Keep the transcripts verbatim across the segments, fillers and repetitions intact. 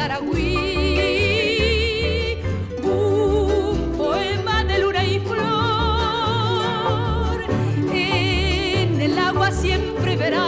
Taragüí, un poema de luna y flor. En el agua siempre verás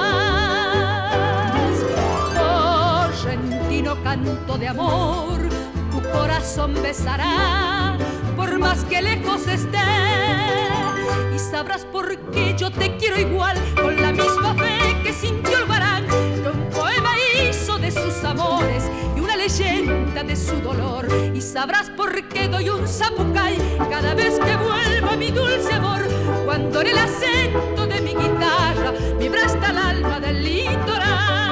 correntino canto de amor, tu corazón besará por más que lejos esté, y sabrás por qué yo te quiero igual, con la misma fe que sintió el guarán, que un poema hizo de sus amores y una leyenda de su dolor. Y sabrás por qué doy un zapucay cada vez que vuelvo a mi dulce amor, cuando en el acento de mi guitarra vibra hasta el alma del litoral.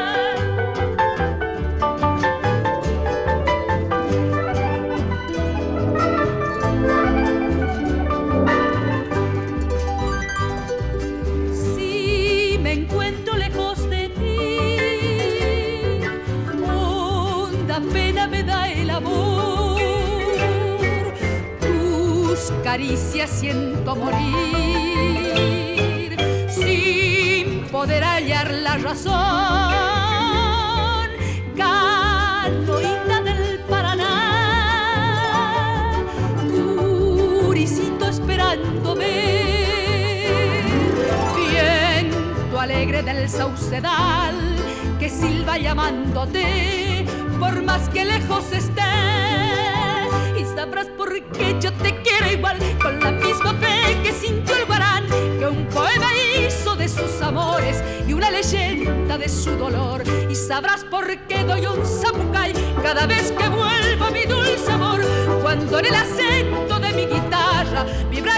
Caricias siento morir sin poder hallar la razón. Canoita del Paraná, Turicito esperándome, viento alegre del saucedal que silba llamándote por más que lejos esté. Y sabrás por qué yo te quiero igual, con la misma fe que sintió el guarán, que un poema hizo de sus amores y una leyenda de su dolor. Y sabrás por qué doy un zapucay cada vez que vuelvo a mi dulce amor, cuando en el acento de mi guitarra vibra